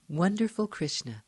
Wonderful Krishna.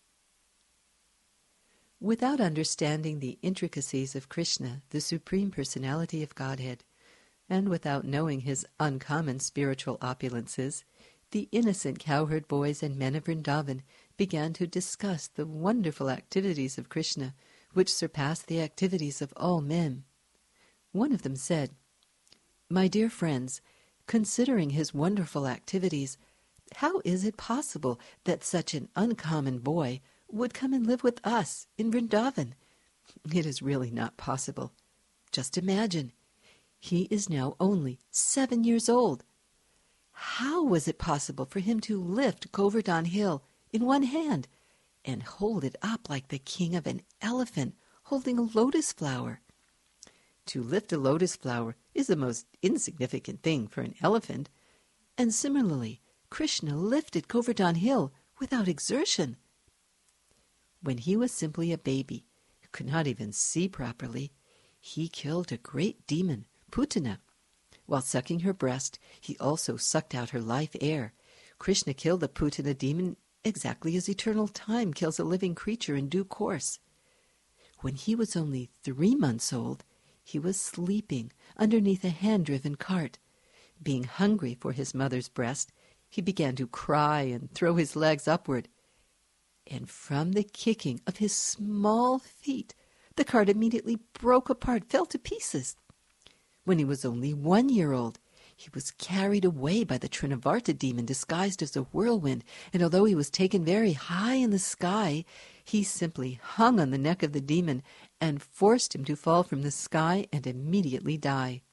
Without understanding the intricacies of Krishna, the Supreme Personality of Godhead, and without knowing his uncommon spiritual opulences, the innocent cowherd boys and men of Vrindavan began to discuss the wonderful activities of Krishna, which surpass the activities of all men. One of them said, "My dear friends, considering his wonderful activities, how is it possible that such an uncommon boy would come and live with us in Vrindavan? It is really not possible. Just imagine, he is now only 7 years old. How was it possible for him to lift Govardhan Hill in one hand and hold it up like the king of an elephant holding a lotus flower? To lift a lotus flower is the most insignificant thing for an elephant, and similarly, Krishna lifted Govardhan Hill without exertion. When he was simply a baby, who could not even see properly, he killed a great demon, Putana. While sucking her breast, he also sucked out her life air. Krishna killed the Putana demon exactly as eternal time kills a living creature in due course. When he was only 3 months old, he was sleeping underneath a hand-driven cart. Being hungry for his mother's breast, he began to cry and throw his legs upward. And from the kicking of his small feet, the cart immediately broke apart, fell to pieces. When he was only 1 year old, he was carried away by the Trinavarta demon disguised as a whirlwind, and although he was taken very high in the sky, he simply hung on the neck of the demon and forced him to fall from the sky and immediately die.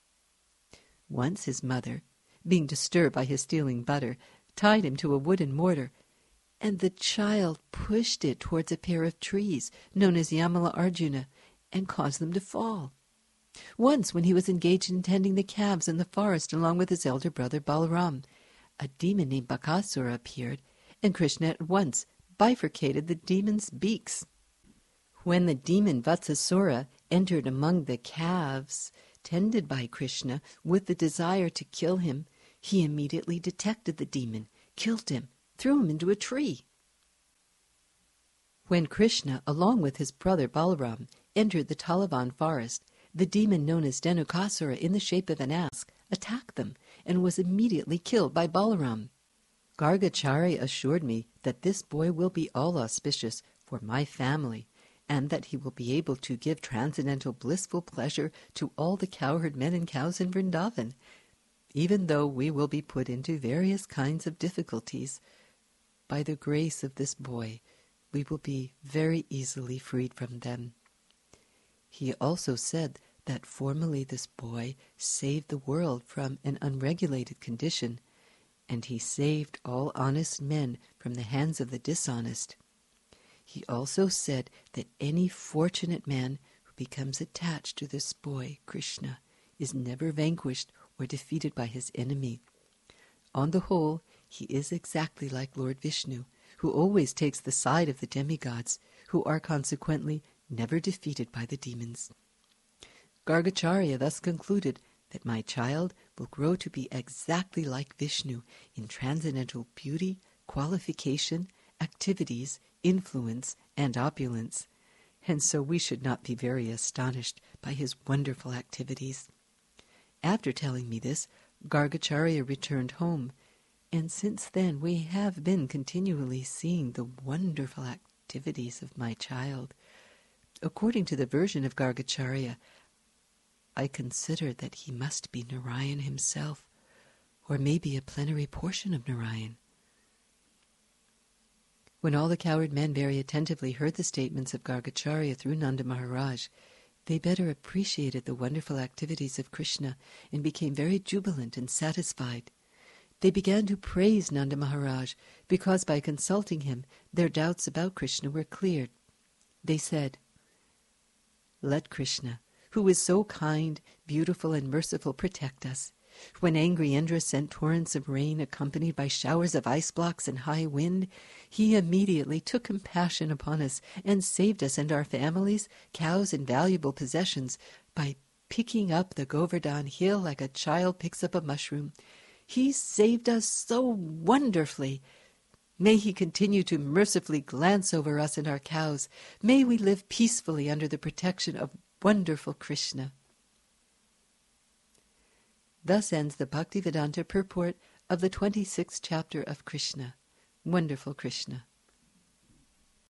Once his mother, being disturbed by his stealing butter, tied him to a wooden mortar, and the child pushed it towards a pair of trees known as Yamala Arjuna and caused them to fall. Once, when he was engaged in tending the calves in the forest along with his elder brother Balaram, a demon named Bakasura appeared, and Krishna at once bifurcated the demon's beaks. When the demon Vatsasura entered among the calves tended by Krishna with the desire to kill him, he immediately detected the demon, killed him, threw him into a tree. When Krishna, along with his brother Balaram, entered the Talavan forest, the demon known as Dhenukasura in the shape of an ass attacked them and was immediately killed by Balaram. Gargacharya assured me that this boy will be all auspicious for my family, and that he will be able to give transcendental blissful pleasure to all the cowherd men and cows in Vrindavan. Even though we will be put into various kinds of difficulties, by the grace of this boy, we will be very easily freed from them. He also said that formerly this boy saved the world from an unregulated condition, and he saved all honest men from the hands of the dishonest. He also said that any fortunate man who becomes attached to this boy, Krishna, is never vanquished or defeated by his enemy. On the whole, he is exactly like Lord Vishnu, who always takes the side of the demigods, who are consequently never defeated by the demons. Gargacharya thus concluded that my child will grow to be exactly like Vishnu in transcendental beauty, qualification, activities, influence, and opulence, and so we should not be very astonished by his wonderful activities. After telling me this, Gargacharya returned home, and since then we have been continually seeing the wonderful activities of my child. According to the version of Gargacharya, I consider that he must be Narayan himself, or maybe a plenary portion of Narayan. When all the cowherd men very attentively heard the statements of Gargacharya through Nanda Maharaj, they better appreciated the wonderful activities of Krishna and became very jubilant and satisfied. They began to praise Nanda Maharaj because by consulting him their doubts about Krishna were cleared. They said, "Let Krishna, who is so kind, beautiful, and merciful, protect us. When angry Indra sent torrents of rain accompanied by showers of ice blocks and high wind, he immediately took compassion upon us and saved us and our families, cows, and valuable possessions by picking up the Govardhan Hill like a child picks up a mushroom. He saved us so wonderfully. May he continue to mercifully glance over us and our cows. May we live peacefully under the protection of wonderful Krishna. Thus ends the Bhaktivedanta purport of the 26th chapter of Krishna, Wonderful Krishna.